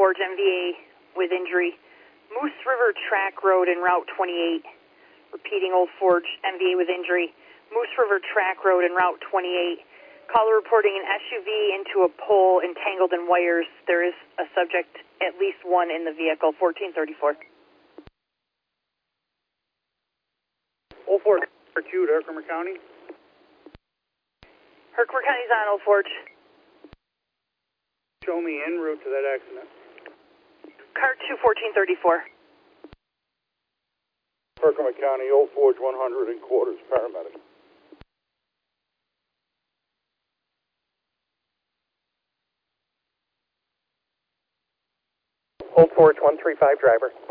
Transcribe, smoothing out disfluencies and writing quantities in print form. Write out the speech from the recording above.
Forge MVA with injury. Moose River Track Road en Route 28. Repeating, Old Forge MVA with injury. Moose River Track Road en Route 28. Caller reporting an SUV into a pole entangled in wires. There is a subject, at least one, in the vehicle. 1434. Old Forge, Q to Herkimer County. Herkimer County's on, Old Forge. Show me en route to that accident. Car 2, 1434. Herkimer County, Old Forge 100 in quarters, paramedic. Old Forge 135, driver.